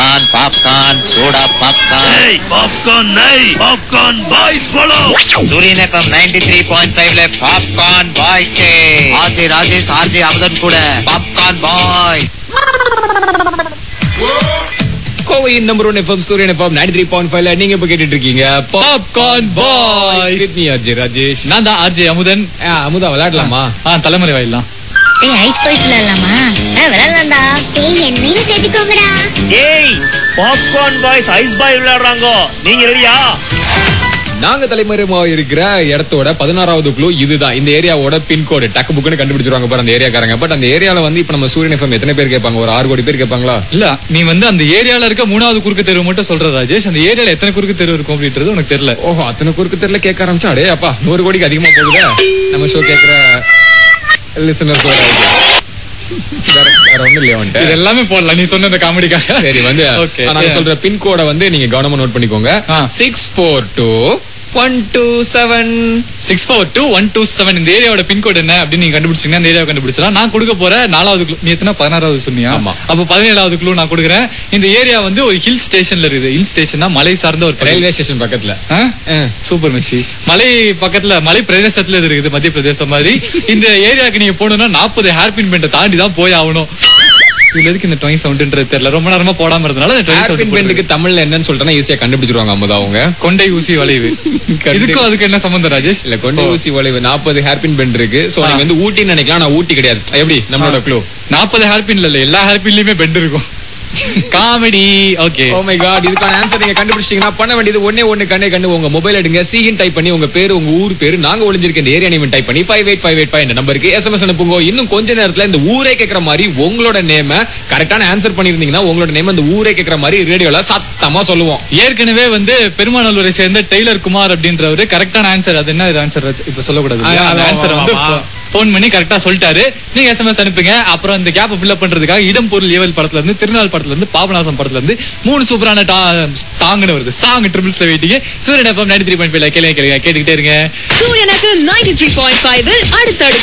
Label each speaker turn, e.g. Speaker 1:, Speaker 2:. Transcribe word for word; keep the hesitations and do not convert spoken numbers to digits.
Speaker 1: Popcorn popcorn soda popcorn
Speaker 2: popcorn नहीं popcorn boys बोलो
Speaker 1: Suryan FM ninety three point ஃபைவ்ல popcorn boys RJ Rajesh RJ Avadhan கூட popcorn boy
Speaker 3: கோவையின் number one FM Suryan FM ninety three point ஃபைவ்ல நீங்க இப்ப கேட்டுட்டு இருக்கீங்க popcorn boys with me RJ Rajesh.
Speaker 4: நான் தான் ஆர்ஜே அமுதன்.
Speaker 3: அமுதா விளையாடலாமா?
Speaker 4: ஆ தலைமுறை வாயிடலாம்.
Speaker 5: ஏய் ஐஸ் பாய்ஸ் விளையாடலாமா? ஆ விளையாடலாம்டா. ஏய் என்னையும் சேர்த்துக்கோங்கடா.
Speaker 2: ஏய் பாப்கார்ன் பாய்ஸ் ஐஸ் பாய் விளையாடுறாங்க, நீங்க ரெடியா?
Speaker 3: நாங்க தலைமுறைமா இருக்கிற இடத்தோட பதினாறாவது குழு இதுதான். இந்த ஏரியாவோட பின்கோடு டக்கு புக்குன்னு கண்டுபிடிச்சிருவாங்க பாரு அந்த ஏரியாக்காரங்க. பட் அந்த ஏரியால வந்து இப்ப நம்ம சூரியன் எஃப்எம் எத்தனை பேர் கேட்பாங்க? ஒரு ஆறு கோடி பேர் கேட்பாங்களா?
Speaker 4: இல்ல நீ வந்து அந்த ஏரியால இருக்க மூணாவது குறுக்கு தெரு மட்டும் சொல்ற ராஜேஷ். அந்த ஏரியால எத்தனை குறுக்கு தெரு இருக்கும் அப்படின்றது உனக்கு தெரியல.
Speaker 3: ஓஹோ, அத்தனை குறுக்கு தெருல கேட்க ஆரம்பிச்சா அடே அப்பா நூறு கோடிக்கு அதிகமா போகுதா நம்ம ஷோ கேட்கிற லிசனர்ஸ். வேற ஒண்ணும் இல்லையா வந்துட்டு
Speaker 4: இது எல்லாமே போடலாம் நீ சொன்ன அந்த காமெடிக்காக.
Speaker 3: சரி வந்து நான் சொல்ற பின்கோட வந்து நீங்க கவனமா நோட் பண்ணிக்கோங்க. Six four two one two seven
Speaker 4: six four two one two seven இந்த ஏரியாவோட பின்கோடு என்ன அப்படின்னு நீங்க கண்டுபிடிச்சீங்கன்னா அந்த ஏரியாவை கண்டுபிடிச்சலாம். நான் கொடுக்க போற நாலாவது குழு. நீ எத்தனை பதினாறாவது சொன்னியா?
Speaker 3: ஆமா.
Speaker 4: அப்ப பதினேழாவது குழு நான் கொடுக்குறேன். இந்த ஏரியா வந்து ஒரு ஹில் ஸ்டேஷன்ல இருக்குது. ஹில் ஸ்டேஷன்னா மலை சார்ந்த ஒரு
Speaker 3: ரயில்வே ஸ்டேஷன் பக்கத்துல.
Speaker 4: சூப்பர் மச்சி. மலை பக்கத்துல மலை பிரதேசத்துல இருக்குது, மத்திய பிரதேசம் மாதிரி. இந்த ஏரியாவுக்கு நீங்க போகணும்னா நாற்பது ஹேர்பின் பெண்டை தாண்டி தான் போய் ஆகணும். இதுல எதுக்கு இந்த ட்வைன் சவுண்ட்ன்றது தெரியல. ரொம்ப நேரமா போடாம இருந்தனால
Speaker 3: ஹேர்பின் பெண்டுக்கு தமிழ்ல என்னன்னு சொல்றேன்னா ஈஸியா கண்டுபிடிச்சிருவாங்க அம்மதா அவங்க.
Speaker 4: கொண்டை ஊசி வளைவு. இதுக்கும் அதுக்கு என்ன சம்பந்தம் ராஜேஷ்?
Speaker 3: இல்ல கொண்டை ஊசி வளைவு நாற்பது ஹேர்பின் பெண்ட் இருக்கு. சோ நீங்க வந்து ஊட்டின்னு நினைக்கலாம், நான் ஊட்டி கிடையாது. எப்படி நம்மளோட க்ளூ?
Speaker 4: நாற்பது ஹேர்பின்ல இல்ல எல்லா ஹேர்பின்லயுமே பெண்ட் இருக்கும். Comedy. Okay.
Speaker 3: Oh my god, இதுக்கான ஆன்சர் நீங்க கண்டுபிடிச்சிட்டீங்கன்னா பண்ண வேண்டியது ஒண்ணே ஒண்ணு கண்ணே கண்ணு உங்க மொபைல் எடுங்க, சீன் டைப் பண்ணி உங்க பேரு உங்க ஊர் பேரு நாங்க ஒளிஞ்சிருக்க இந்த ஏரியா நேம் டைப் பண்ணி five eight five eight five இந்த நம்பருக்கு எஸ்எம்எஸ் அனுப்புங்க. இன்னும் கொஞ்ச நேரத்துல இந்த ஊரே கேட்கற மாதிரி உங்களோட நேம கரெக்டான ஆன்சர் பண்ணிருந்தீங்கன்னா உங்களோட நேம் அந்த ஊரே கேட்கற மாதிரி ரேடியோல சத்தமா சொல்லுவோம்.
Speaker 4: ஏற்கனவே வந்து பெருமாநல்லூரை சேர்ந்த டெய்லர் குமார் அப்படின்றவரு கரெக்டான ஆன்சர். அது என்ன ஆன்சர் இப்ப சொல்லக்கூடாது. அந்த ஆன்சர் வந்து போன் பண்ணி கரெக்டா சொல்லிட்டாரு. நீங்க எஸ்எம்எஸ் அனுப்புங்க. அப்புறம் இந்த கேப் ஃபில்அப் பண்றதுக்காக இடம் பொருள் ஏவல் படத்துல இருந்து, திருநாள் படத்துல இருந்து, பாபநாசம் படத்துல இருந்து மூணு சூப்பரான டாங்னு வருது சாங் ட்ரிபிள்ஸ்ல வெயிட்டிங்க. Suryan FM ninety three point five கேளுங்க கேளுங்க கேட்டுக்கிட்டே இருங்க.
Speaker 6: சூரியனுக்கு நைன்டி த்ரீ பாயிண்ட் ஃபைவ் அடுத்தடுத்து